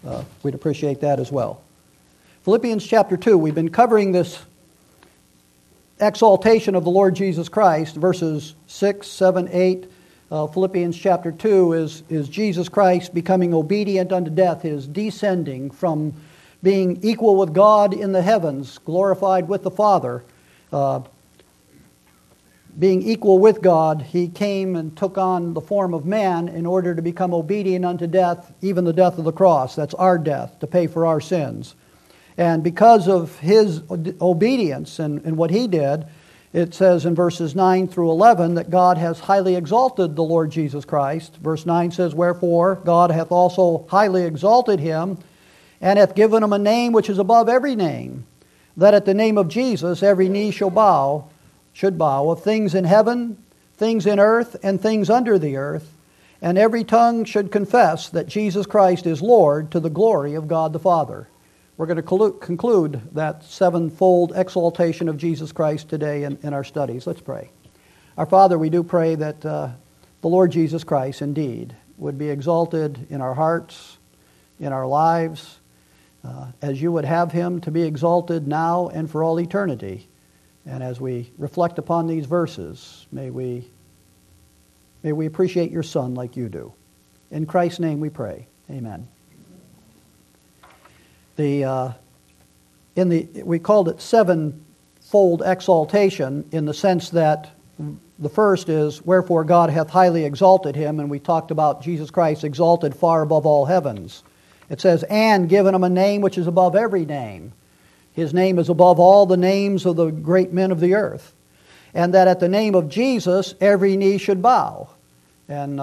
we'd appreciate that as well. Philippians chapter 2, we've been covering this exaltation of the Lord Jesus Christ, verses 6, 7, 8. Philippians chapter 2 is Jesus Christ becoming obedient unto death, his descending from being equal with God in the heavens, glorified with the Father. Being equal with God, he came and took on the form of man in order to become obedient unto death, even the death of the cross. That's our death, to pay for our sins. And because of his obedience and what he did, it says in verses 9 through 11 that God has highly exalted the Lord Jesus Christ. Verse 9 says, "Wherefore God hath also highly exalted him, and hath given him a name which is above every name, that at the name of Jesus every knee should bow, of things in heaven, things in earth, and things under the earth, and every tongue should confess that Jesus Christ is Lord, to the glory of God the Father." We're going to conclude that sevenfold exaltation of Jesus Christ today in our studies. Let's pray. Our Father, we do pray that the Lord Jesus Christ indeed would be exalted in our hearts, in our lives, as you would have him to be exalted now and for all eternity. And as we reflect upon these verses, may we appreciate your Son like you do. In Christ's name we pray. Amen. We called it sevenfold exaltation in the sense that the first is, "Wherefore God hath highly exalted him," and we talked about Jesus Christ exalted far above all heavens. It says, "And given him a name which is above every name." His name is above all the names of the great men of the earth. "And that at the name of Jesus every knee should bow, and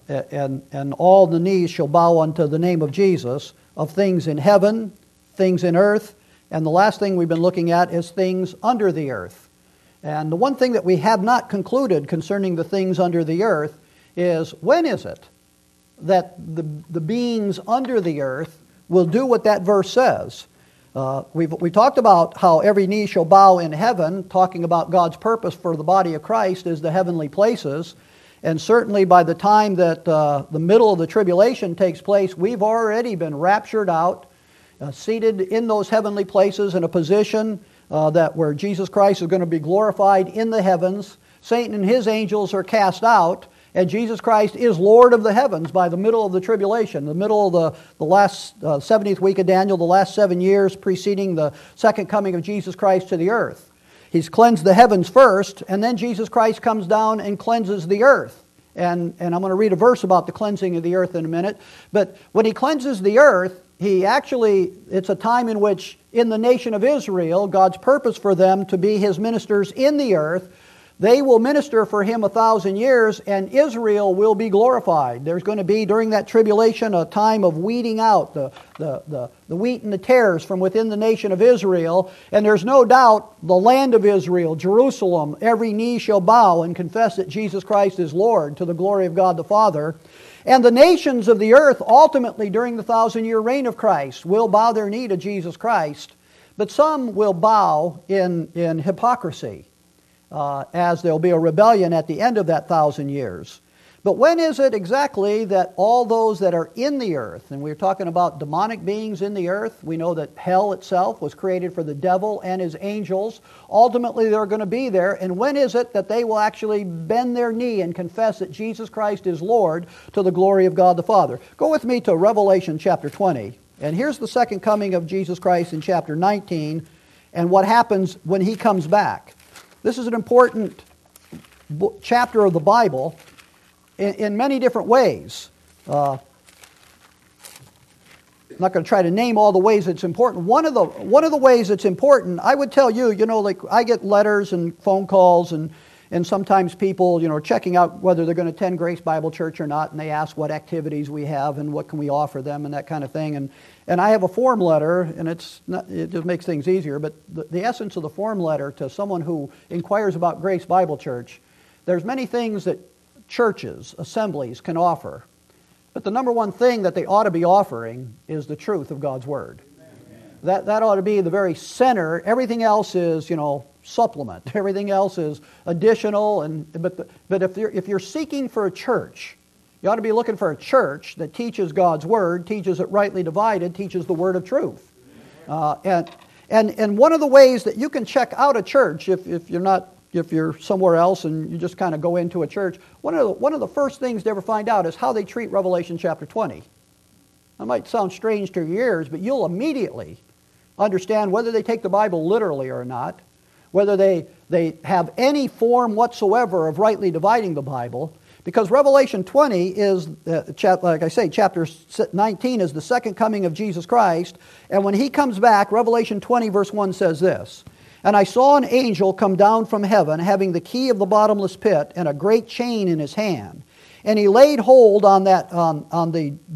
all the knees shall bow unto the name of Jesus, of things in heaven, things in earth," and the last thing we've been looking at is things under the earth. And the one thing that we have not concluded concerning the things under the earth is, when is it that the beings under the earth will do what that verse says? We talked about how every knee shall bow in heaven, talking about God's purpose for the body of Christ is the heavenly places. And certainly by the time that the middle of the tribulation takes place, we've already been raptured out, seated in those heavenly places in a position where Jesus Christ is going to be glorified in the heavens. Satan and his angels are cast out, and Jesus Christ is Lord of the heavens by the middle of the tribulation, the middle of the last 70th week of Daniel, the last 7 years preceding the second coming of Jesus Christ to the earth. He's cleansed the heavens first, and then Jesus Christ comes down and cleanses the earth. And I'm going to read a verse about the cleansing of the earth in a minute. But when he cleanses the earth, it's a time in which in the nation of Israel, God's purpose for them to be his ministers in the earth, they will minister for him 1,000 years, and Israel will be glorified. There's going to be, during that tribulation, a time of weeding out the wheat and the tares from within the nation of Israel. And there's no doubt the land of Israel, Jerusalem, every knee shall bow and confess that Jesus Christ is Lord, to the glory of God the Father. And the nations of the earth, ultimately during the 1,000-year reign of Christ, will bow their knee to Jesus Christ. But some will bow in hypocrisy, as there'll be a rebellion at the end of that 1,000 years. But when is it exactly that all those that are in the earth, and we're talking about demonic beings in the earth, we know that hell itself was created for the devil and his angels. Ultimately, they're going to be there. And when is it that they will actually bend their knee and confess that Jesus Christ is Lord, to the glory of God the Father? Go with me to Revelation chapter 20. And here's the second coming of Jesus Christ in chapter 19, and what happens when he comes back. This is an important chapter of the Bible in many different ways. I'm not going to try to name all the ways it's important. One of the ways it's important, I would tell you, like I get letters and phone calls and sometimes people, are checking out whether they're going to attend Grace Bible Church or not, and they ask what activities we have and what can we offer them and that kind of thing. And I have a form letter, and it just makes things easier, but the essence of the form letter to someone who inquires about Grace Bible Church, there's many things that churches, assemblies can offer. But the number one thing that they ought to be offering is the truth of God's Word. That ought to be the very center. Everything else is, supplement. Everything else is additional. But if you're seeking for a church, You ought to be looking for a church that teaches God's Word, teaches it rightly divided, teaches the Word of truth. And one of the ways that you can check out a church, if you're somewhere else and you just kind of go into a church, one of the first things to ever find out is how they treat Revelation chapter 20. That might sound strange to your ears, but you'll immediately understand whether they take the Bible literally or not, whether they have any form whatsoever of rightly dividing the Bible, because Revelation 20 is, like I say, chapter 19 is the second coming of Jesus Christ, and when He comes back, Revelation 20 verse 1 says this, "And I saw an angel come down from heaven, having the key of the bottomless pit and a great chain in his hand. And he laid hold on that on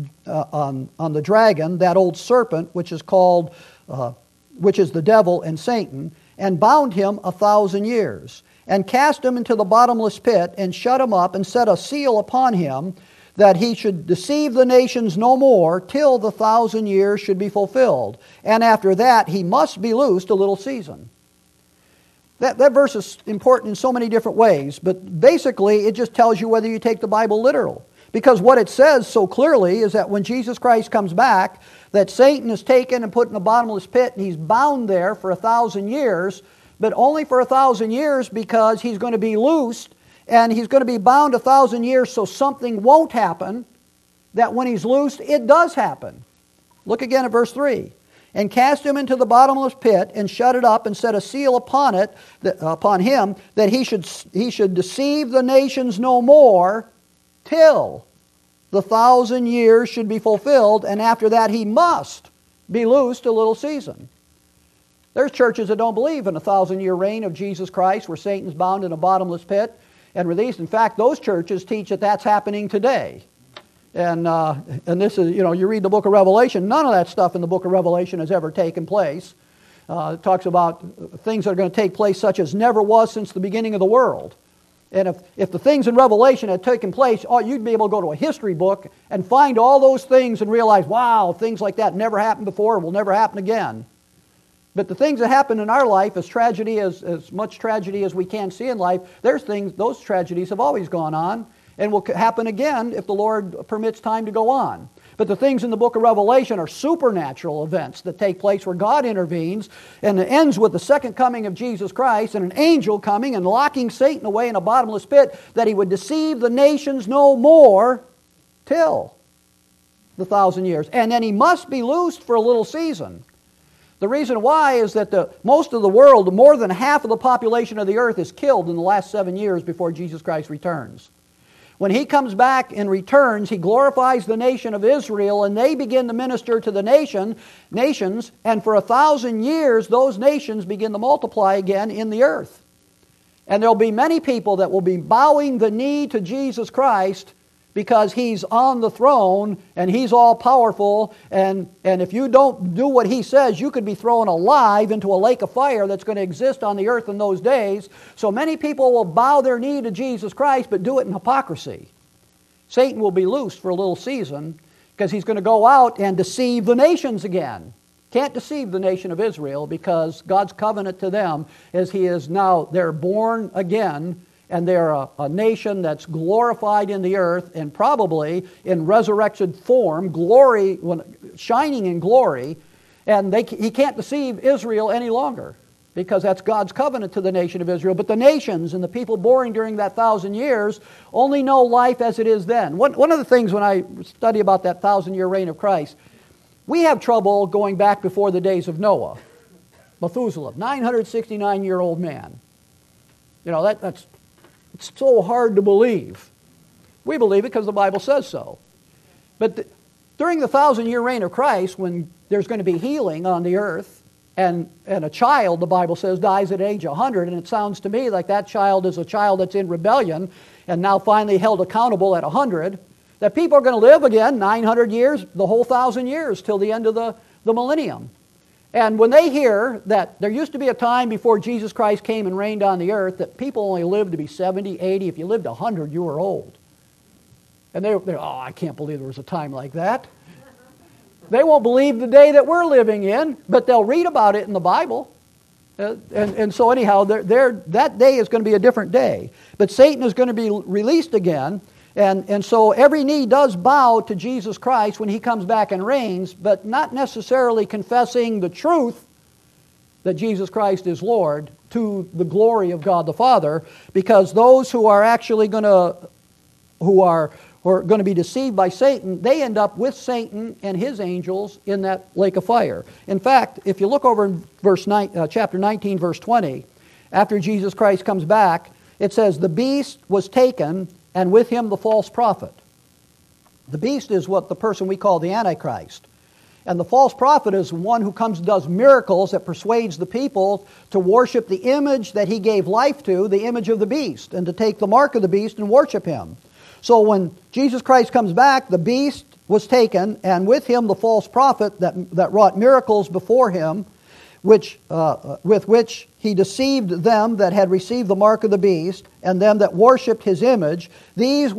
the dragon, that old serpent, which is called, which is the devil and Satan, and bound him 1,000 years, and cast him into the bottomless pit, and shut him up, and set a seal upon him, that he should deceive the nations no more, till the 1,000 years should be fulfilled. And after that he must be loosed a little season." That verse is important in so many different ways, but basically it just tells you whether you take the Bible literal. Because what it says so clearly is that when Jesus Christ comes back, that Satan is taken and put in a bottomless pit, and he's bound there for 1,000 years, but only for 1,000 years, because he's going to be loosed, and he's going to be bound 1,000 years so something won't happen, that when he's loosed, it does happen. Look again at verse 3. "And cast him into the bottomless pit, and shut it up, and set a seal upon it, upon him, that he should deceive the nations no more, till the 1,000 years should be fulfilled, and after that he must be loosed a little season." There's churches that don't believe in a 1,000-year reign of Jesus Christ, where Satan's bound in a bottomless pit and released. In fact, those churches teach that that's happening today. And this is, you read the book of Revelation, none of that stuff in the book of Revelation has ever taken place. It talks about things that are going to take place such as never was since the beginning of the world. And if the things in Revelation had taken place, you'd be able to go to a history book and find all those things and realize, wow, things like that never happened before and will never happen again. But the things that happen in our life, as much tragedy as we can see in life, those tragedies have always gone on, and will happen again if the Lord permits time to go on. But the things in the book of Revelation are supernatural events that take place where God intervenes, and it ends with the second coming of Jesus Christ and an angel coming and locking Satan away in a bottomless pit, that he would deceive the nations no more till the 1,000 years. And then he must be loosed for a little season. The reason why is that most of the world, more than half of the population of the earth, is killed in the last 7 years before Jesus Christ returns. When he comes back and returns, he glorifies the nation of Israel, and they begin to minister to the nations, and for 1,000 years those nations begin to multiply again in the earth. And there'll be many people that will be bowing the knee to Jesus Christ, because he's on the throne and he's all powerful, and if you don't do what he says, you could be thrown alive into a lake of fire that's going to exist on the earth in those days. So many people will bow their knee to Jesus Christ, but do it in hypocrisy. Satan will be loosed for a little season, because he's going to go out and deceive the nations again. Can't deceive the nation of Israel, because God's covenant to them is they're born again, and they're a nation that's glorified in the earth, and probably in resurrected form, shining in glory, and he can't deceive Israel any longer, because that's God's covenant to the nation of Israel. But the nations and the people born during that 1,000 years only know life as it is then. One of the things when I study about that 1,000-year reign of Christ, we have trouble going back before the days of Noah. Methuselah, 969-year-old man. That's it's so hard to believe. We believe it because the Bible says so. But during the 1,000-year reign of Christ, when there's going to be healing on the earth, and a child, the Bible says, dies at age 100, and it sounds to me like that child is a child that's in rebellion and now finally held accountable at 100, that people are going to live again 900 years, the whole 1,000 years, till the end of the millennium. And when they hear that there used to be a time before Jesus Christ came and reigned on the earth that people only lived to be 70, 80. If you lived 100, you were old. And they're I can't believe there was a time like that. They won't believe the day that we're living in, but they'll read about it in the Bible. And so anyhow, that day is going to be a different day. But Satan is going to be released again. And so every knee does bow to Jesus Christ when He comes back and reigns, but not necessarily confessing the truth that Jesus Christ is Lord to the glory of God the Father, because those who are actually going to be deceived by Satan, they end up with Satan and his angels in that lake of fire. In fact, if you look over in chapter 19, verse 20, after Jesus Christ comes back, it says, "The beast was taken, and with him the false prophet." The beast is what the person we call the Antichrist. And the false prophet is one who comes and does miracles that persuades the people to worship the image that he gave life to, the image of the beast, and to take the mark of the beast and worship him. So when Jesus Christ comes back, the beast was taken, and with him the false prophet that wrought miracles before him, with which he deceived them that had received the mark of the beast, and them that worshipped his image. These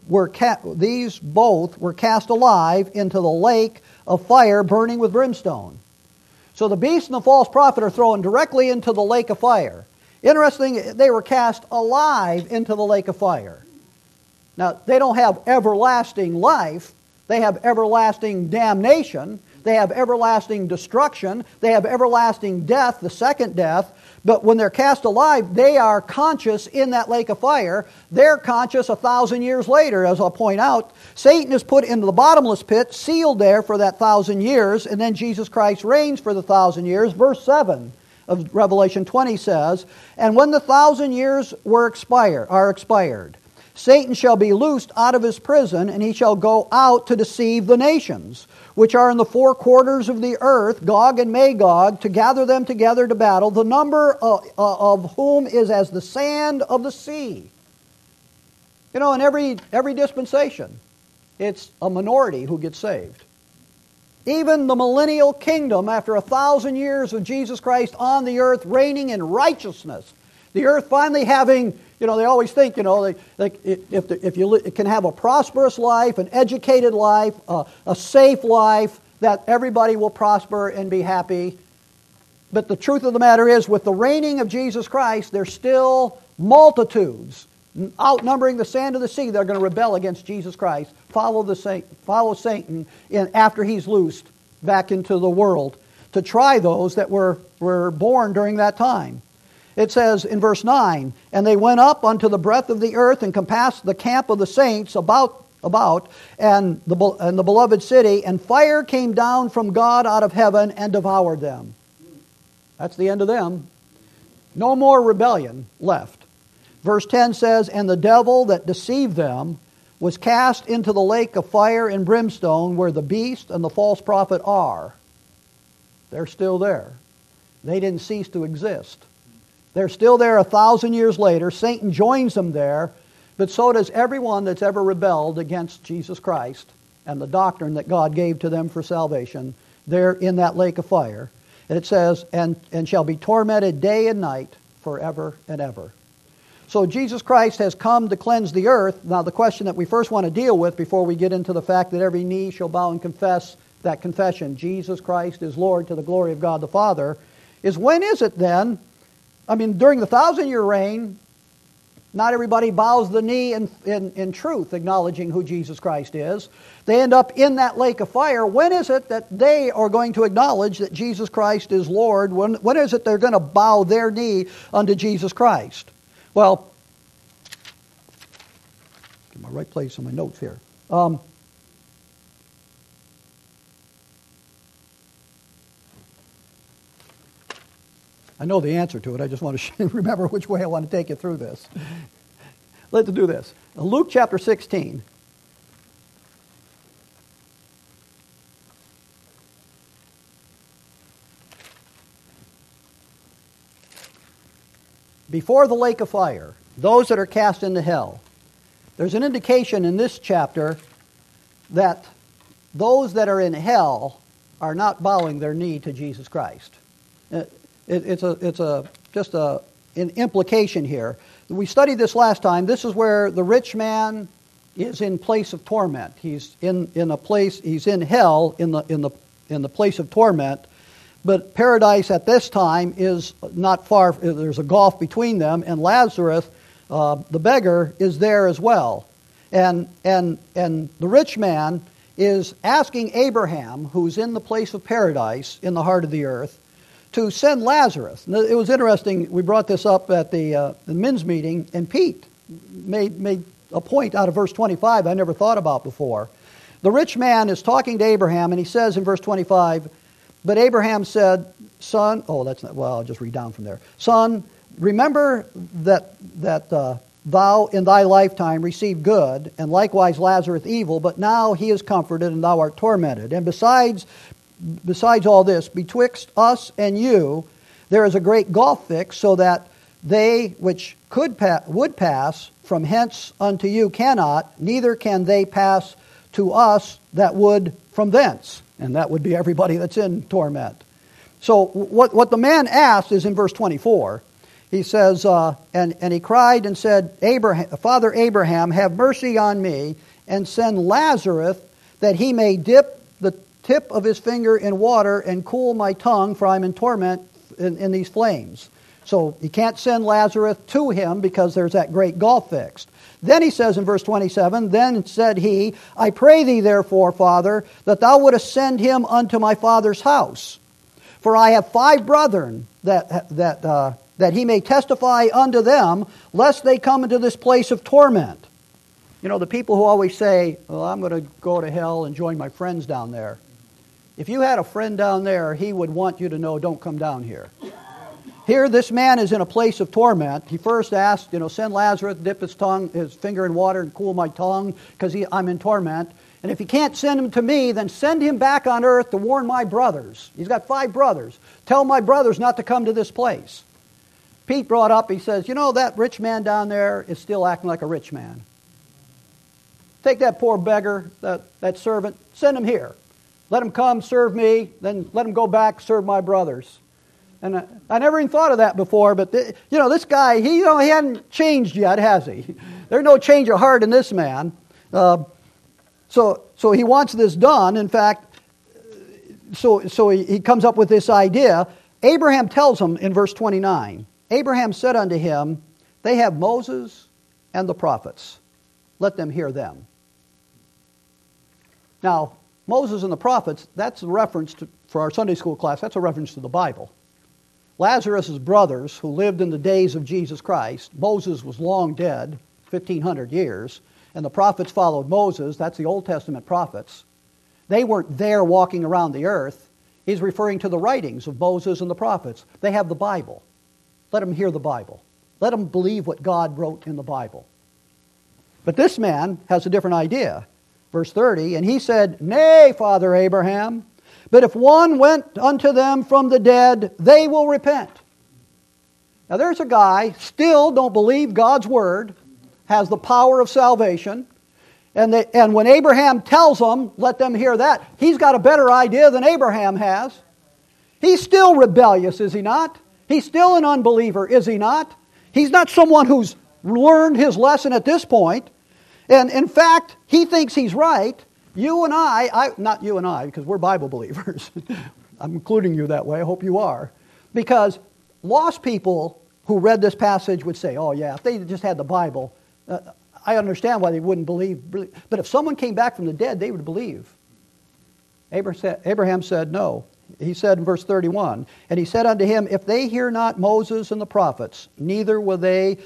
both were cast alive into the lake of fire burning with brimstone. So the beast and the false prophet are thrown directly into the lake of fire. Interesting, they were cast alive into the lake of fire. Now, they don't have everlasting life. They have everlasting damnation. They have everlasting destruction. They have everlasting death, the second death. But when they're cast alive, they are conscious in that lake of fire. They're conscious 1,000 years later, as I'll point out. Satan is put into the bottomless pit, sealed there for that 1,000 years, and then Jesus Christ reigns for the 1,000 years. Verse 7 of Revelation 20 says, "And when the 1,000 years are expired, Satan shall be loosed out of his prison, and he shall go out to deceive the nations, which are in the four quarters of the earth, Gog and Magog, to gather them together to battle, the number of whom is as the sand of the sea." You know, in every dispensation, it's a minority who gets saved. Even the millennial kingdom, after 1,000 years of Jesus Christ on the earth reigning in righteousness, the earth finally having, they always think, if you can have a prosperous life, an educated life, a safe life, that everybody will prosper and be happy. But the truth of the matter is, with the reigning of Jesus Christ, there's still multitudes, outnumbering the sand of the sea, that are going to rebel against Jesus Christ, follow Satan after he's loosed back into the world, to try those that were born during that time. It says in verse 9, "And they went up unto the breadth of the earth, and compassed the camp of the saints about and the beloved city, and fire came down from God out of heaven and devoured them." That's the end of them. No more rebellion left. Verse 10 says, "And the devil that deceived them was cast into the lake of fire and brimstone, where the beast and the false prophet are." They're still there. They didn't cease to exist. They're still there 1,000 years later. Satan joins them there, but so does everyone that's ever rebelled against Jesus Christ and the doctrine that God gave to them for salvation. They're in that lake of fire. And it says, and shall be tormented day and night forever and ever. So Jesus Christ has come to cleanse the earth. Now the question that we first want to deal with before we get into the fact that every knee shall bow and confess that confession, Jesus Christ is Lord to the glory of God the Father, is when is it then? During the 1,000-year reign, not everybody bows the knee in truth, acknowledging who Jesus Christ is. They end up in that lake of fire. When is it that they are going to acknowledge that Jesus Christ is Lord? When is it they're going to bow their knee unto Jesus Christ? Well, get my right place on my notes here. I know the answer to it. I just want to remember which way I want to take you through this. Let's do this. Luke chapter 16. Before the lake of fire, those that are cast into hell. There's an indication in this chapter that those that are in hell are not bowing their knee to Jesus Christ. It's just an implication here. We studied this last time. This is where the rich man is in place of torment. He's in a place. He's in hell in the place of torment. But paradise at this time is not far. There's a gulf between them, and Lazarus, the beggar, is there as well. And the rich man is asking Abraham, who's in the place of paradise in the heart of the earth, to send Lazarus. Now, it was interesting, we brought this up at the men's meeting, and Pete made a point out of verse 25 I never thought about before. The rich man is talking to Abraham, and he says in verse 25, but Abraham said, son, I'll just read down from there. Son, remember that thou in thy lifetime received good, and likewise Lazarus evil, but now he is comforted, and thou art tormented. And besides all this, betwixt us and you, there is a great gulf fixed, so that they which would pass from hence unto you cannot, neither can they pass to us that would from thence. And that would be everybody that's in torment. So what the man asked is in verse 24. He says, and he cried and said, Father Abraham, have mercy on me, and send Lazarus, that he may dip the tip of his finger in water and cool my tongue, for I'm in torment in these flames. So he can't send Lazarus to him because there's that great gulf fixed. Then he says in verse 27, then said he, I pray thee therefore, Father, that thou wouldest send him unto my father's house. For I have 5 brethren, that he may testify unto them, lest they come into this place of torment. You know, the people who always say, well, I'm going to go to hell and join my friends down there. If you had a friend down there, he would want you to know, don't come down here. Here, this man is in a place of torment. He first asked, send Lazarus, dip his finger in water and cool my tongue, because I'm in torment. And if you can't send him to me, then send him back on earth to warn my brothers. He's got 5 brothers. Tell my brothers not to come to this place. Pete brought up, he says, that rich man down there is still acting like a rich man. Take that poor beggar, that servant, send him here. Let him come, serve me, then let him go back, serve my brothers. And I never even thought of that before, but this guy, he hadn't changed yet, has he? There's no change of heart in this man. So he wants this done. In fact, so he comes up with this idea. Abraham tells him in verse 29, Abraham said unto him, they have Moses and the prophets. Let them hear them. Now, Moses and the prophets, that's a reference for our Sunday school class, that's a reference to the Bible. Lazarus' brothers, who lived in the days of Jesus Christ, Moses was long dead, 1,500 years, and the prophets followed Moses, that's the Old Testament prophets. They weren't there walking around the earth. He's referring to the writings of Moses and the prophets. They have the Bible. Let them hear the Bible. Let them believe what God wrote in the Bible. But this man has a different idea. Verse 30, and he said, Nay, Father Abraham, but if one went unto them from the dead, they will repent. Now there's a guy, still don't believe God's word, has the power of salvation, and when Abraham tells them, let them hear that, he's got a better idea than Abraham has. He's still rebellious, is he not? He's still an unbeliever, is he not? He's not someone who's learned his lesson at this point. And in fact, he thinks he's right. You and I, not you and I, because we're Bible believers. I'm including you that way. I hope you are. Because lost people who read this passage would say, oh yeah, if they just had the Bible, I understand why they wouldn't believe. But if someone came back from the dead, they would believe. Abraham said no. He said in verse 31, and he said unto him, if they hear not Moses and the prophets, neither will they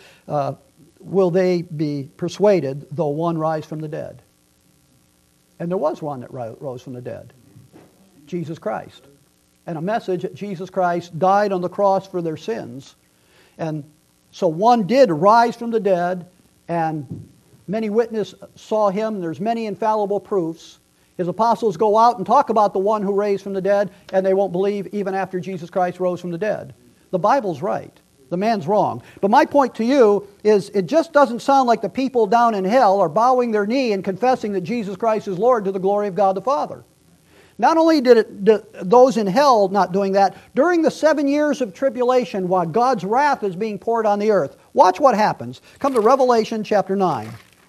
be persuaded, though one rise from the dead. And there was one that rose from the dead, Jesus Christ. And a message that Jesus Christ died on the cross for their sins. And so one did rise from the dead, and many witnesses saw him. There's many infallible proofs. His apostles go out and talk about the one who raised from the dead, and they won't believe even after Jesus Christ rose from the dead. The Bible's right. The man's wrong. But my point to you is it just doesn't sound like the people down in hell are bowing their knee and confessing that Jesus Christ is Lord to the glory of God the Father. Not only did those in hell not doing that, during the 7 years of tribulation while God's wrath is being poured on the earth, watch what happens. Come to Revelation chapter 9.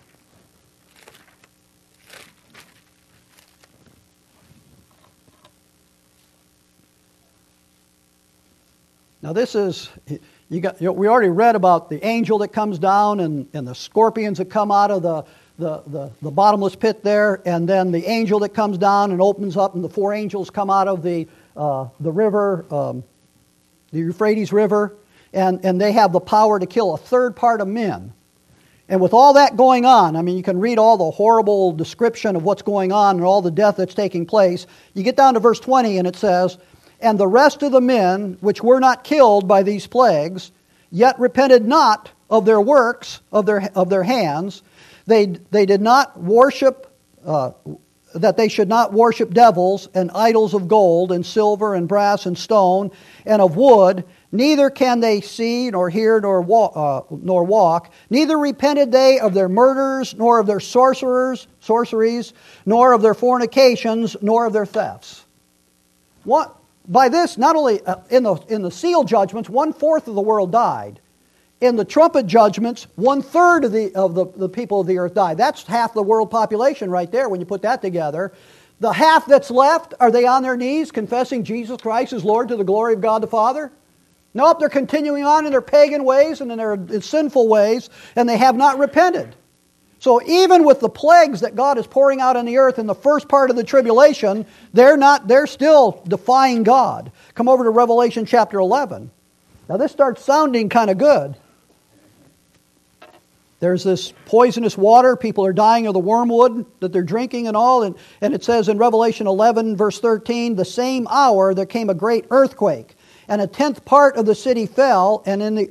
Now this is, we already read about the angel that comes down and the scorpions that come out of the bottomless pit there, and then the angel that comes down and opens up, and the four angels come out of the river, the Euphrates River, and they have the power to kill a third part of men. And with all that going on, I mean, you can read all the horrible description of what's going on and all the death that's taking place. You get down to verse 20, and it says, "And the rest of the men which were not killed by these plagues, yet repented not of their works, of their hands. They did not worship, that they should not worship devils and idols of gold and silver and brass and stone and of wood. Neither can they see nor hear nor walk. Neither repented they of their murders nor of their sorceries, nor of their fornications, nor of their thefts." What? By this, not only in the seal judgments, 1/4 of the world died. In the trumpet judgments, 1/3 of the people of the earth died. That's half the world population right there when you put that together. The half that's left, are they on their knees confessing Jesus Christ as Lord to the glory of God the Father? Nope, they're continuing on in their pagan ways and in their sinful ways, and they have not repented. So even with the plagues that God is pouring out on the earth in the first part of the tribulation, they're still defying God. Come over to Revelation chapter 11. Now this starts sounding kind of good. There's this poisonous water. People are dying of the wormwood that they're drinking and all. And it says in Revelation 11, verse 13, "The same hour there came a great earthquake, and 1/10 part of the city fell, and in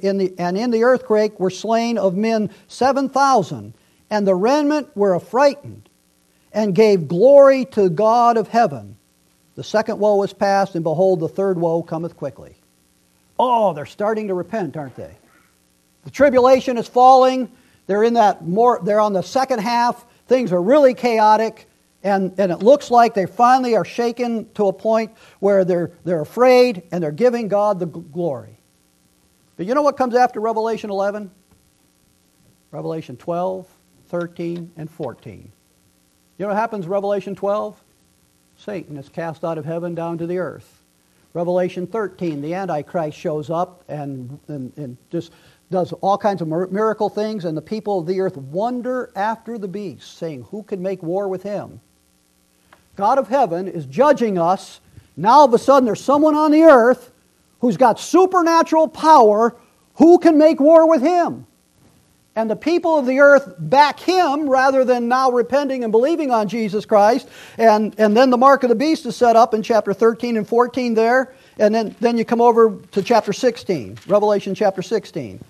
the earthquake were slain of men 7,000, and the remnant were affrighted, and gave glory to God of heaven. The second woe is past, and behold, the third woe cometh quickly." Oh, they're starting to repent, aren't they? The tribulation is falling. They're on the second half. Things are really chaotic. And it looks like they finally are shaken to a point where they're afraid and they're giving God the glory. But you know what comes after Revelation 11? Revelation 12, 13, and 14. You know what happens in Revelation 12? Satan is cast out of heaven down to the earth. Revelation 13, the Antichrist shows up and just does all kinds of miracle things, and the people of the earth wonder after the beast, saying, "Who can make war with him?" God of heaven is judging us. Now all of a sudden there's someone on the earth who's got supernatural power. Who can make war with him? And the people of the earth back him rather than now repenting and believing on Jesus Christ. And then the mark of the beast is set up in chapter 13 and 14 there. And then you come over to chapter 16, Revelation chapter 16.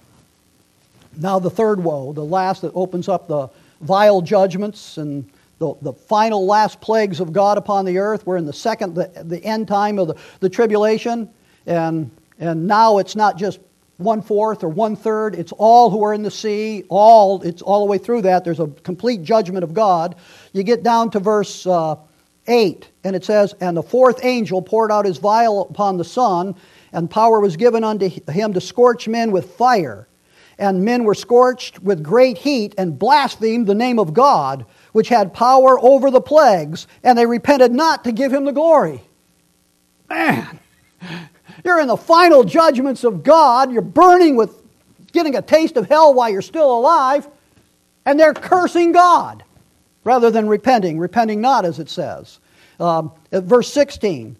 Now the third woe, the last that opens up the vile judgments and the final last plagues of God upon the earth. We're in the end time of the tribulation. And now it's not just 1/4 or 1/3. It's all who are in the sea. It's all the way through that. There's a complete judgment of God. You get down to verse 8, and it says, "And the fourth angel poured out his vial upon the sun, and power was given unto him to scorch men with fire. And men were scorched with great heat, and blasphemed the name of God, which had power over the plagues, and they repented not to give him the glory." Man, you're in the final judgments of God. You're burning with getting a taste of hell while you're still alive, and they're cursing God rather than repenting not, as it says. At verse 16,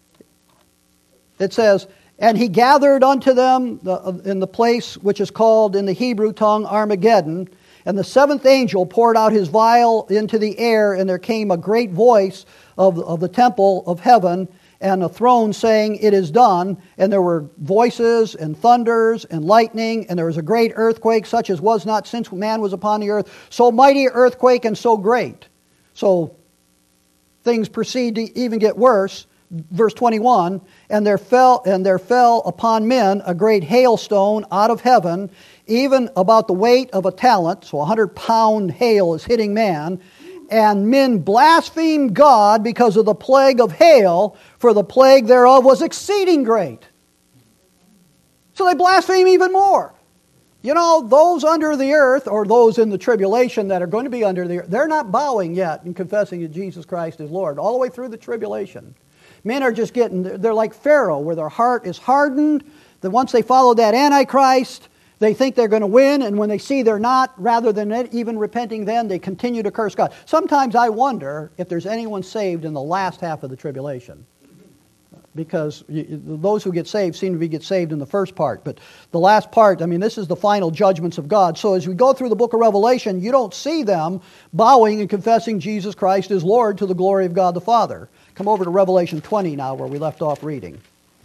it says, "And he gathered unto them in the place which is called in the Hebrew tongue Armageddon. And the seventh angel poured out his vial into the air, and there came a great voice of the temple of heaven, and a throne saying, It is done. And there were voices and thunders and lightning, and there was a great earthquake, such as was not since man was upon the earth. So mighty earthquake and so great." So things proceed to even get worse. Verse 21, and there fell upon men a great hailstone out of heaven, even about the weight of a talent, so 100-pound hail is hitting man, and men blasphemed God because of the plague of hail, for the plague thereof was exceeding great. So they blaspheme even more. You know, those under the earth, or those in the tribulation that are going to be under the earth, they're not bowing yet and confessing that Jesus Christ is Lord, all the way through the tribulation. Men are just they're like Pharaoh, where their heart is hardened, that once they follow that Antichrist, They think they're going to win, and when they see they're not, rather than even repenting then, they continue to curse God. Sometimes I wonder if there's anyone saved in the last half of the tribulation. Because those who get saved seem to get saved in the first part. But the last part, I mean, this is the final judgments of God. So as we go through the book of Revelation, you don't see them bowing and confessing Jesus Christ as Lord to the glory of God the Father. Come over to Revelation 20 now, where we left off reading.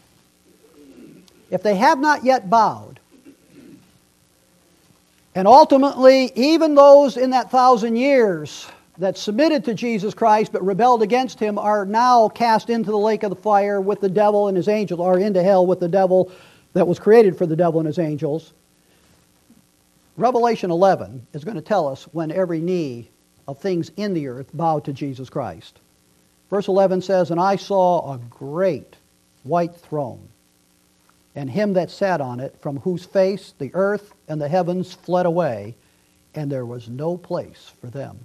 If they have not yet bowed, and ultimately, even those in that 1,000 years that submitted to Jesus Christ but rebelled against Him are now cast into the lake of the fire with the devil and his angels, or into hell with the devil that was created for the devil and his angels. Revelation 11 is going to tell us when every knee of things in the earth bow to Jesus Christ. Verse 11 says, "And I saw a great white throne, and Him that sat on it, from whose face the earth and the heavens fled away, and there was no place for them."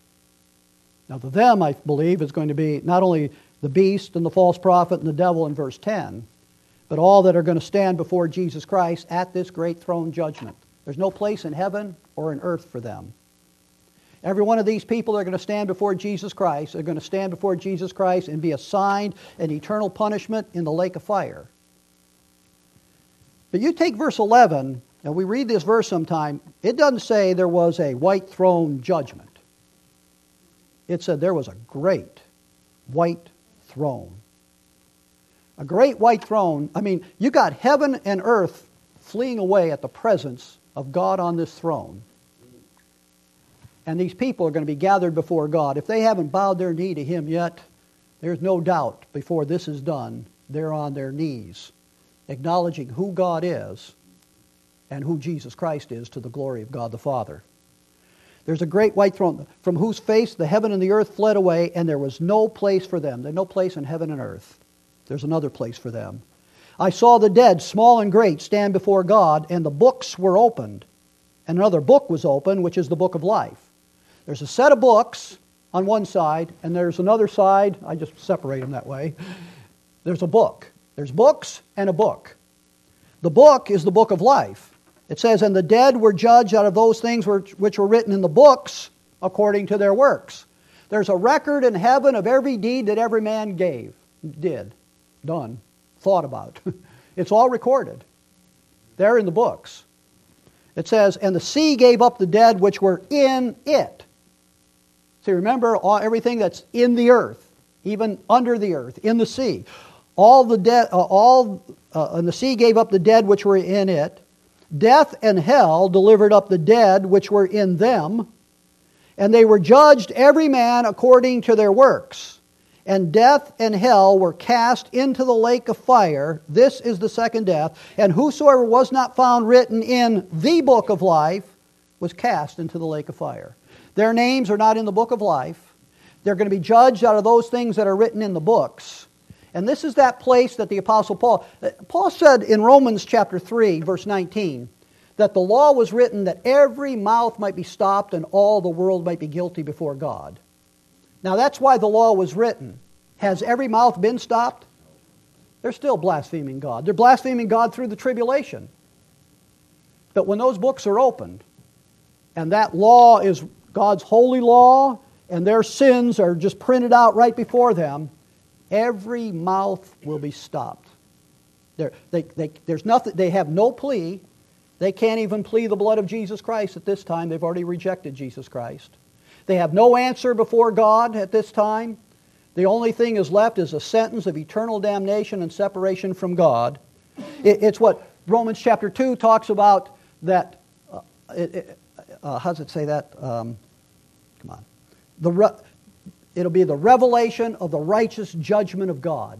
Now the them, I believe, is going to be not only the beast and the false prophet and the devil in verse 10, but all that are going to stand before Jesus Christ at this great throne judgment. There's no place in heaven or in earth for them. Every one of these people are going to stand before Jesus Christ. They're going to stand before Jesus Christ and be assigned an eternal punishment in the lake of fire. But you take verse 11, and we read this verse sometime, it doesn't say there was a white throne judgment. It said there was a great white throne. A great white throne. I mean, you got heaven and earth fleeing away at the presence of God on this throne. And these people are going to be gathered before God. If they haven't bowed their knee to Him yet, there's no doubt before this is done, they're on their knees, acknowledging who God is and who Jesus Christ is to the glory of God the Father. There's a great white throne, from whose face the heaven and the earth fled away, and there was no place for them. There's no place in heaven and earth. There's another place for them. I saw the dead, small and great, stand before God, and the books were opened. And another book was opened, which is the book of life. There's a set of books on one side, and there's another side. I just separate them that way. There's a book. There's books and a book. The book is the book of life. It says, "And the dead were judged out of those things which were written in the books according to their works." There's a record in heaven of every deed that every man did, done, thought about. It's all recorded. They're in the books. It says, "And the sea gave up the dead which were in it." So remember, everything that's in the earth, even under the earth, in the sea. And the sea gave up the dead which were in it. Death and hell delivered up the dead which were in them. And they were judged every man according to their works. And death and hell were cast into the lake of fire. This is the second death. And whosoever was not found written in the book of life was cast into the lake of fire. Their names are not in the book of life. They're going to be judged out of those things that are written in the books. And this is that place that the Apostle Paul said in Romans chapter 3, verse 19, that the law was written that every mouth might be stopped and all the world might be guilty before God. Now that's why the law was written. Has every mouth been stopped? They're still blaspheming God. They're blaspheming God through the tribulation. But when those books are opened, and that law is God's holy law, and their sins are just printed out right before them, every mouth will be stopped. There's nothing. They have no plea. They can't even plead the blood of Jesus Christ at this time. They've already rejected Jesus Christ. They have no answer before God at this time. The only thing is left is a sentence of eternal damnation and separation from God. It's what Romans chapter 2 talks about, that, how does it say that? Come on. It'll be the revelation of the righteous judgment of God.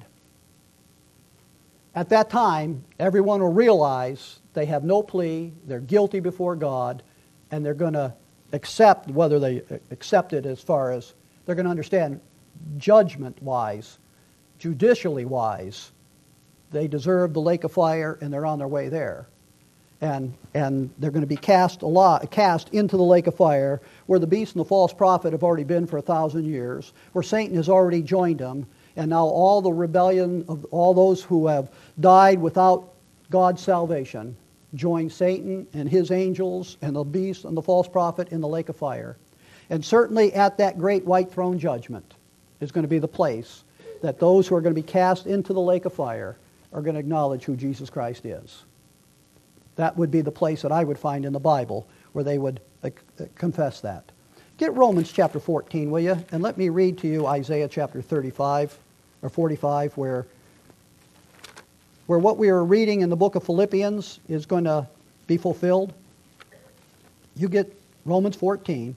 At that time, everyone will realize they have no plea, they're guilty before God, and they're going to accept, whether they accept it as far as, they're going to understand judgment-wise, judicially-wise, they deserve the lake of fire and they're on their way there. And they're going to be cast into the lake of fire, where the beast and the false prophet have already been for 1,000 years, where Satan has already joined them, and now all the rebellion of all those who have died without God's salvation join Satan and his angels and the beast and the false prophet in the lake of fire. And certainly at that great white throne judgment is going to be the place that those who are going to be cast into the lake of fire are going to acknowledge who Jesus Christ is. That would be the place that I would find in the Bible where they would confess that. Get Romans chapter 14, will you? And let me read to you Isaiah chapter 35 or 45, where what we are reading in the book of Philippians is going to be fulfilled. You get Romans 14.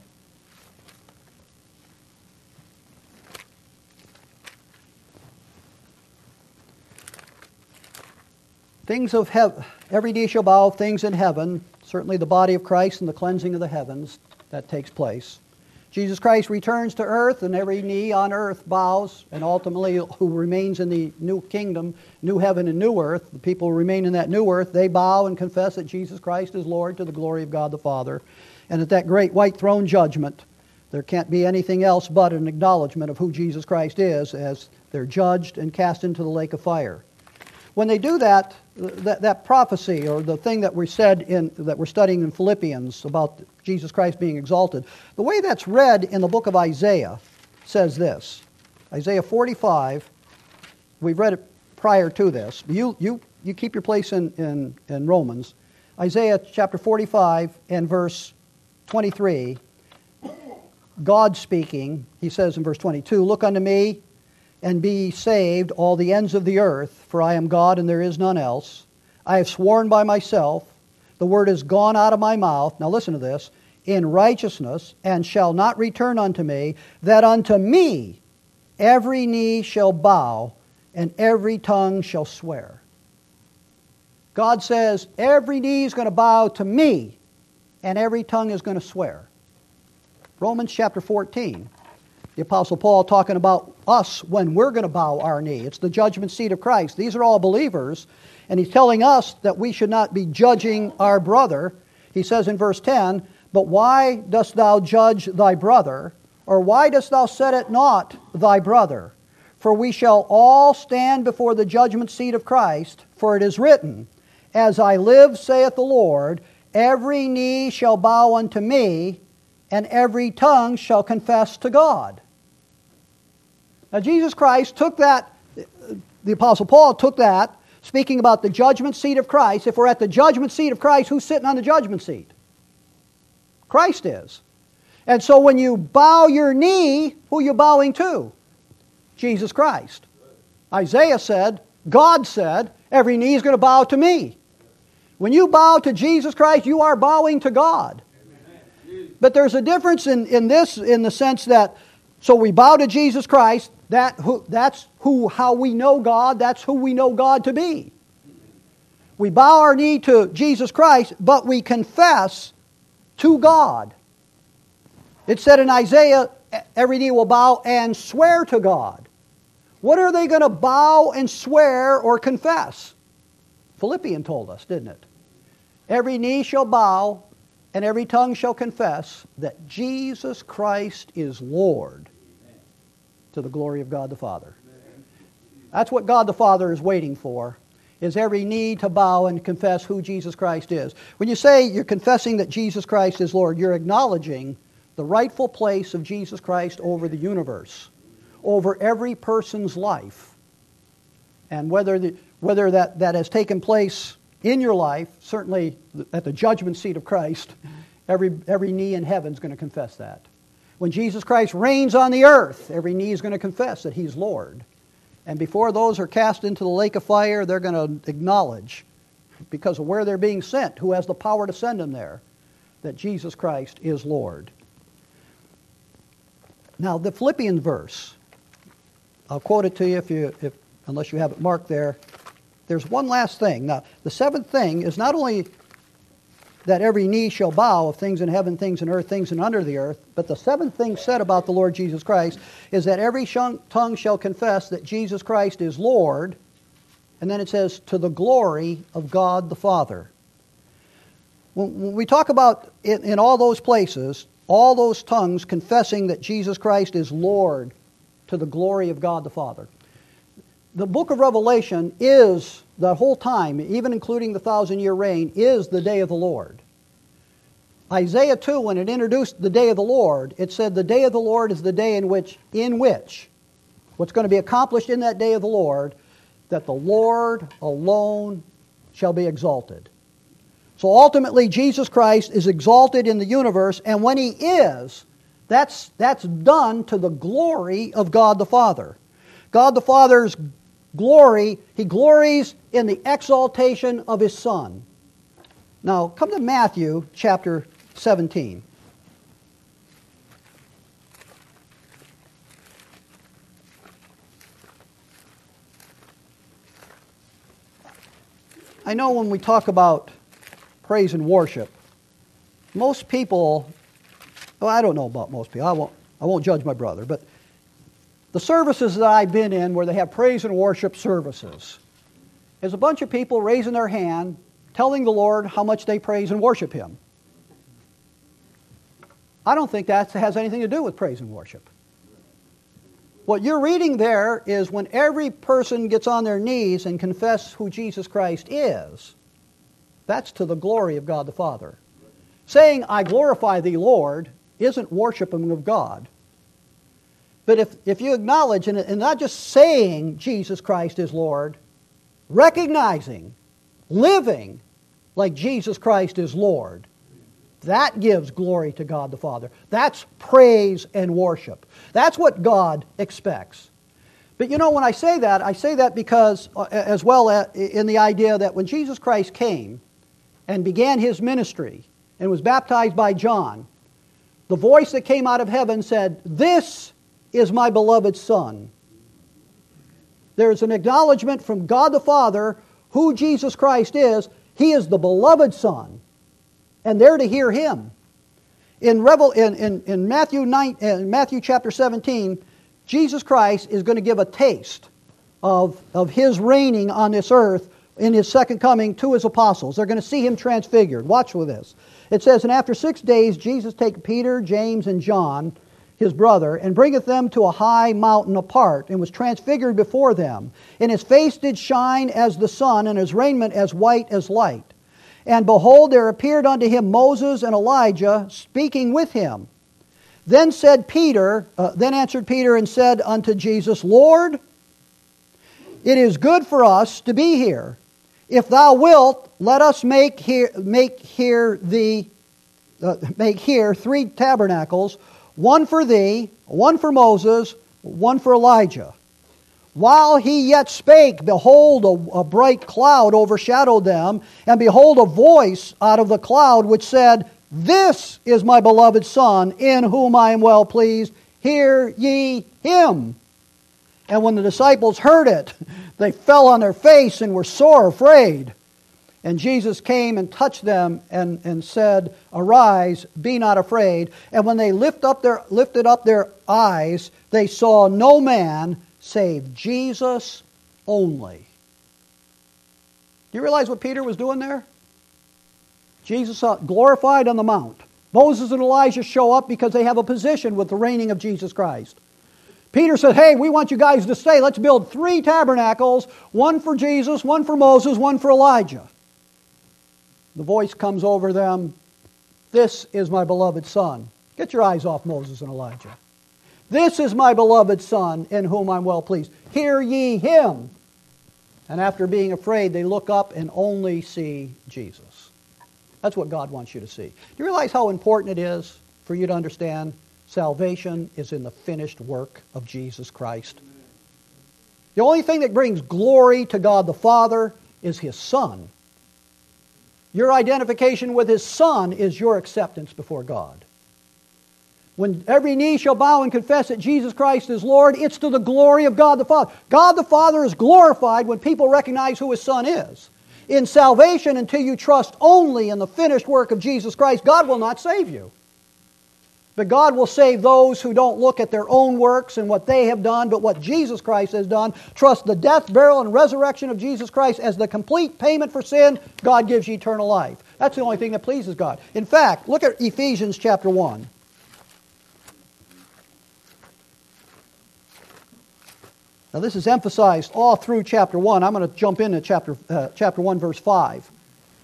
Things of heaven, every knee shall bow, things in heaven, certainly the body of Christ and the cleansing of the heavens, that takes place. Jesus Christ returns to earth, and every knee on earth bows, and ultimately who remains in the new kingdom, new heaven and new earth, the people who remain in that new earth, they bow and confess that Jesus Christ is Lord to the glory of God the Father. And at that great white throne judgment, there can't be anything else but an acknowledgement of who Jesus Christ is as they're judged and cast into the lake of fire. When they do that, that prophecy, or the thing that we're studying in Philippians about Jesus Christ being exalted, the way that's read in the book of Isaiah says this. Isaiah 45, we've read it prior to this. You keep your place in Romans. Isaiah chapter 45 and verse 23, God speaking, he says in verse 22, "Look unto me, and be ye saved, all the ends of the earth, for I am God and there is none else. I have sworn by myself, the word is gone out of my mouth," now listen to this, "in righteousness, and shall not return unto me, that unto me every knee shall bow, and every tongue shall swear." God says, every knee is going to bow to me, and every tongue is going to swear. Romans chapter 14. The Apostle Paul talking about us when we're going to bow our knee. It's the judgment seat of Christ. These are all believers, and he's telling us that we should not be judging our brother. He says in verse 10, "But why dost thou judge thy brother? Or why dost thou set at naught thy brother? For we shall all stand before the judgment seat of Christ. For it is written, As I live, saith the Lord, every knee shall bow unto me, and every tongue shall confess to God." Now Jesus Christ took that, the Apostle Paul took that, speaking about the judgment seat of Christ. If we're at the judgment seat of Christ, who's sitting on the judgment seat? Christ is. And so when you bow your knee, who are you bowing to? Jesus Christ. Isaiah said, God said, every knee is going to bow to me. When you bow to Jesus Christ, you are bowing to God. But there's a difference in this, in the sense that, so we bow to Jesus Christ, that's how we know God, that's who we know God to be. We bow our knee to Jesus Christ, but we confess to God. It said in Isaiah, every knee will bow and swear to God. What are they going to bow and swear or confess? Philippians told us, didn't it? Every knee shall bow and every tongue shall confess that Jesus Christ is Lord, to the glory of God the Father. That's what God the Father is waiting for, is every knee to bow and confess who Jesus Christ is. When you say you're confessing that Jesus Christ is Lord, you're acknowledging the rightful place of Jesus Christ over the universe, over every person's life. And whether that has taken place in your life, certainly at the judgment seat of Christ, every knee in heaven is going to confess that. When Jesus Christ reigns on the earth, every knee is going to confess that He's Lord. And before those are cast into the lake of fire, they're going to acknowledge, because of where they're being sent, who has the power to send them there, that Jesus Christ is Lord. Now, the Philippians verse, I'll quote it to you unless you have it marked there. There's one last thing. Now, the seventh thing is not only that every knee shall bow of things in heaven, things in earth, things in under the earth, but the seventh thing said about the Lord Jesus Christ is that every tongue shall confess that Jesus Christ is Lord, and then it says, to the glory of God the Father. When we talk about in all those places, all those tongues confessing that Jesus Christ is Lord to the glory of God the Father. the book of Revelation is, the whole time, even including the 1,000-year reign, is the day of the Lord. Isaiah 2, when it introduced the day of the Lord, it said the day of the Lord is the day in which what's going to be accomplished in that day of the Lord, that the Lord alone shall be exalted. So ultimately, Jesus Christ is exalted in the universe, and when He is, that's done to the glory of God the Father. God the Father's glory, He glories in the exaltation of His Son. Now, come to Matthew chapter 17. I know when we talk about praise and worship, most people, well, I don't know about most people, I won't judge my brother, but the services that I've been in where they have praise and worship services is a bunch of people raising their hand, telling the Lord how much they praise and worship Him. I don't think that has anything to do with praise and worship. What you're reading there is when every person gets on their knees and confess who Jesus Christ is, that's to the glory of God the Father. Saying, I glorify Thee, Lord, isn't worshiping of God. But if you acknowledge, and not just saying Jesus Christ is Lord, recognizing, living like Jesus Christ is Lord, that gives glory to God the Father. That's praise and worship. That's what God expects. But you know, when I say that because, as well in the idea that when Jesus Christ came and began His ministry and was baptized by John, the voice that came out of heaven said, "This is my beloved Son." There's an acknowledgement from God the Father who Jesus Christ is. He is the beloved Son. And they're to hear Him. In Matthew chapter 17, Jesus Christ is going to give a taste of His reigning on this earth in His second coming to His apostles. They're going to see Him transfigured. Watch with this. It says, "And after 6 days Jesus taketh Peter, James, and John, His brother, and bringeth them to a high mountain apart, and was transfigured before them. And His face did shine as the sun, and His raiment as white as light. And behold, there appeared unto Him Moses and Elijah, speaking with Him. Then answered Peter and said unto Jesus, Lord, it is good for us to be here. If Thou wilt, let us make here 3 tabernacles, one for Thee, one for Moses, one for Elijah. While he yet spake, behold, a bright cloud overshadowed them, and behold, a voice out of the cloud which said, This is my beloved Son, in whom I am well pleased. Hear ye Him. And when the disciples heard it, they fell on their face and were sore afraid. And Jesus came and touched them and said, Arise, be not afraid. And when they lifted up their eyes, they saw no man save Jesus only. Do you realize what Peter was doing there? Jesus glorified on the mount. Moses and Elijah show up because they have a position with the reigning of Jesus Christ. Peter said, hey, we want you guys to stay. Let's build 3 tabernacles, one for Jesus, one for Moses, one for Elijah. The voice comes over them, This is my beloved Son. Get your eyes off Moses and Elijah. This is my beloved Son, in whom I'm well pleased. Hear ye Him. And after being afraid, they look up and only see Jesus. That's what God wants you to see. Do you realize how important it is for you to understand salvation is in the finished work of Jesus Christ? The only thing that brings glory to God the Father is His Son. Your identification with His Son is your acceptance before God. When every knee shall bow and confess that Jesus Christ is Lord, it's to the glory of God the Father. God the Father is glorified when people recognize who His Son is. In salvation, until you trust only in the finished work of Jesus Christ, God will not save you. But God will save those who don't look at their own works and what they have done, but what Jesus Christ has done. Trust the death, burial, and resurrection of Jesus Christ as the complete payment for sin. God gives you eternal life. That's the only thing that pleases God. In fact, look at Ephesians chapter 1. Now this is emphasized all through chapter 1. I'm going to jump into chapter 1, verse 5.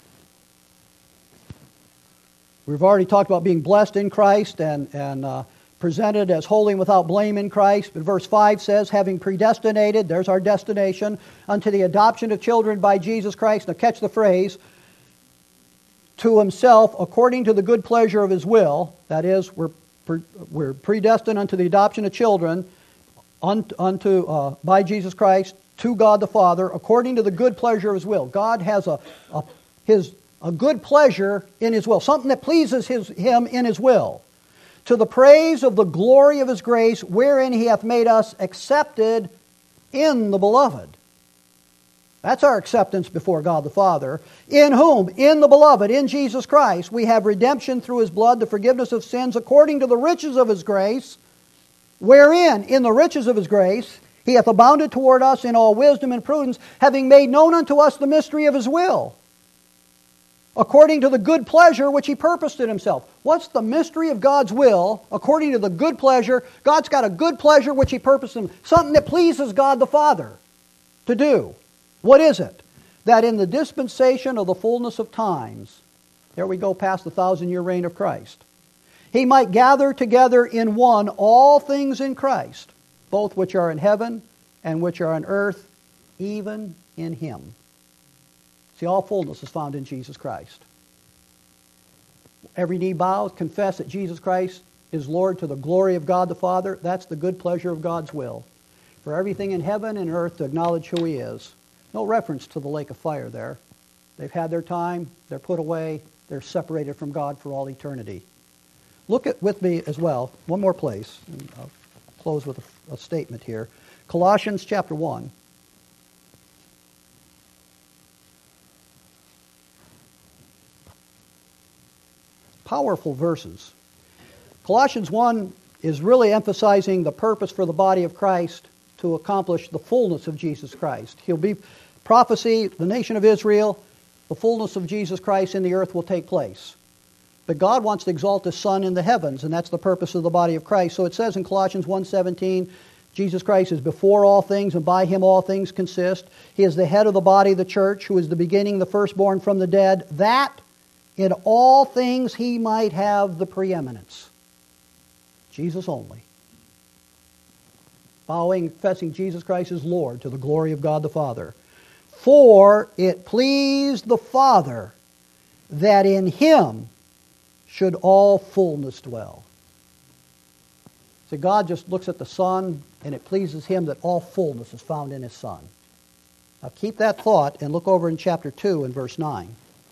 We've already talked about being blessed in Christ and presented as holy and without blame in Christ. But verse 5 says, having predestinated, there's our destination, unto the adoption of children by Jesus Christ. Now catch the phrase, to himself according to the good pleasure of his will. That is, we're predestined unto the adoption of children by Jesus Christ to God the Father according to the good pleasure of his will. God has a good pleasure in his will, something that pleases him in his will. To the praise of the glory of his grace, wherein he hath made us accepted in the beloved. That's our acceptance before God the Father. In whom? In the beloved, in Jesus Christ, we have redemption through his blood, the forgiveness of sins, according to the riches of his grace, wherein, in the riches of his grace, he hath abounded toward us in all wisdom and prudence, having made known unto us the mystery of his will, according to the good pleasure which he purposed in himself. What's the mystery of God's will? According to the good pleasure, God's got a good pleasure which he purposed in himself. Something that pleases God the Father to do. What is it? That in the dispensation of the fullness of times, there we go past the 1,000-year reign of Christ, he might gather together in one all things in Christ, both which are in heaven and which are on earth, even in him. See, all fullness is found in Jesus Christ. Every knee bows, confess that Jesus Christ is Lord to the glory of God the Father. That's the good pleasure of God's will. For everything in heaven and earth to acknowledge who he is. No reference to the lake of fire there. They've had their time. They're put away. They're separated from God for all eternity. Look at with me as well, one more place. And I'll close with a statement here. Colossians chapter 1. Powerful verses. Colossians 1 is really emphasizing the purpose for the body of Christ to accomplish the fullness of Jesus Christ. He'll be prophecy, the nation of Israel, the fullness of Jesus Christ in the earth will take place. But God wants to exalt his Son in the heavens, and that's the purpose of the body of Christ. So it says in Colossians 1:17, Jesus Christ is before all things, and by him all things consist. He is the head of the body, the church, who is the beginning, the firstborn from the dead, that in all things he might have the preeminence. Jesus only. Bowing, confessing Jesus Christ is Lord to the glory of God the Father. For it pleased the Father that in him should all fullness dwell. So God just looks at the Son, and it pleases him that all fullness is found in his Son. Now keep that thought and look over in chapter 2 and verse 9.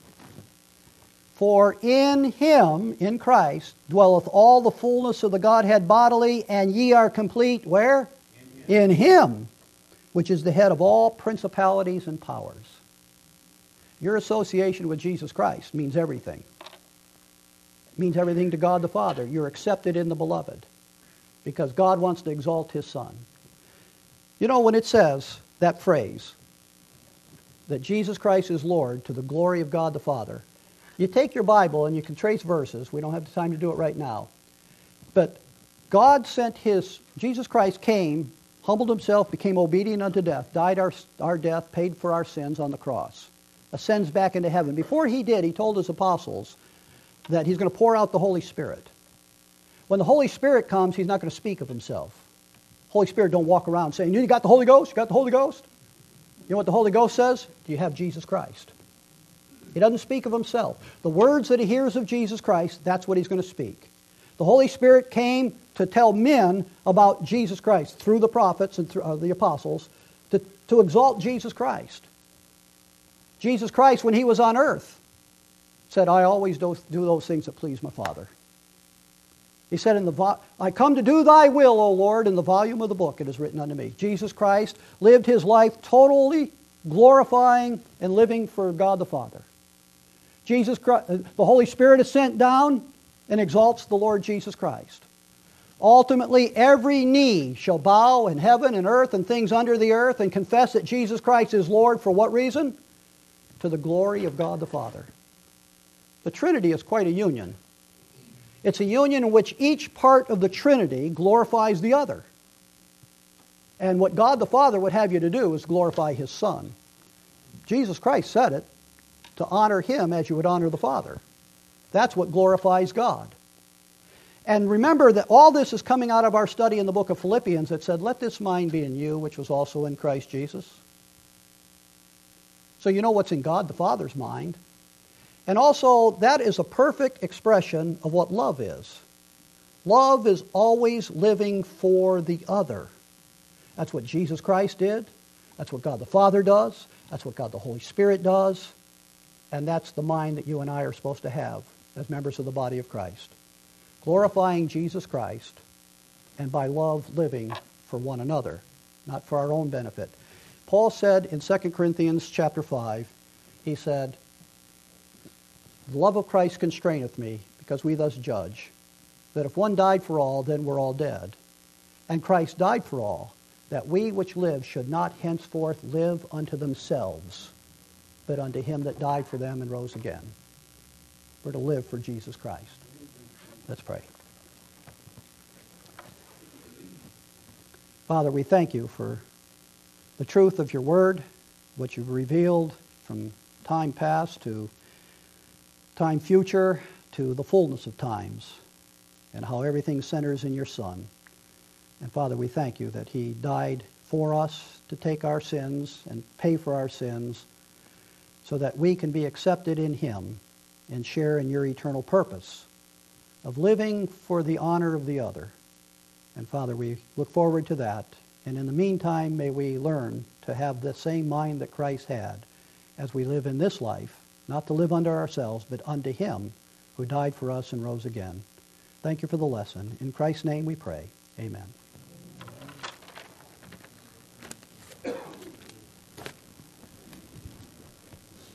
For in him, in Christ, dwelleth all the fullness of the Godhead bodily, and ye are complete, where? In him, which is the head of all principalities and powers. Your association with Jesus Christ means everything. It means everything to God the Father. You're accepted in the beloved, because God wants to exalt his Son. You know, when it says, that phrase, that Jesus Christ is Lord to the glory of God the Father, you take your Bible and you can trace verses. We don't have the time to do it right now. But God sent Jesus Christ came, humbled himself, became obedient unto death, died our death, paid for our sins on the cross, ascends back into heaven. Before he did, he told his apostles that he's going to pour out the Holy Spirit. When the Holy Spirit comes, he's not going to speak of himself. Holy Spirit don't walk around saying, you got the Holy Ghost? You got the Holy Ghost? You know what the Holy Ghost says? Do you have Jesus Christ? He doesn't speak of himself. The words that he hears of Jesus Christ, that's what he's going to speak. The Holy Spirit came to tell men about Jesus Christ through the prophets and through the apostles to exalt Jesus Christ. Jesus Christ, when he was on earth, said, I always do those things that please my Father. He said, I come to do thy will, O Lord, in the volume of the book it is written unto me. Jesus Christ lived his life totally glorifying and living for God the Father. Jesus Christ, the Holy Spirit is sent down and exalts the Lord Jesus Christ. Ultimately, every knee shall bow in heaven and earth and things under the earth and confess that Jesus Christ is Lord. For what reason? To the glory of God the Father. The Trinity is quite a union. It's a union in which each part of the Trinity glorifies the other. And what God the Father would have you to do is glorify His Son. Jesus Christ said it, to honor Him as you would honor the Father. That's what glorifies God. And remember that all this is coming out of our study in the book of Philippians that said, let this mind be in you, which was also in Christ Jesus. So you know what's in God the Father's mind. And also, that is a perfect expression of what love is. Love is always living for the other. That's what Jesus Christ did. That's what God the Father does. That's what God the Holy Spirit does. And that's the mind that you and I are supposed to have as members of the body of Christ. Glorifying Jesus Christ, and by love living for one another, not for our own benefit. Paul said in 2 Corinthians chapter 5, he said, the love of Christ constraineth me, because we thus judge, that if one died for all, then we're all dead. And Christ died for all, that we which live should not henceforth live unto themselves, but unto him that died for them and rose again. We're to live for Jesus Christ. Let's pray. Father, we thank you for the truth of your word, what you've revealed from time past to time future to the fullness of times, and how everything centers in your Son. And Father, we thank you that he died for us to take our sins and pay for our sins so that we can be accepted in him and share in your eternal purpose of living for the honor of the other. And Father, we look forward to that. And in the meantime, may we learn to have the same mind that Christ had as we live in this life, not to live unto ourselves, but unto him who died for us and rose again. Thank you for the lesson. In Christ's name we pray. Amen.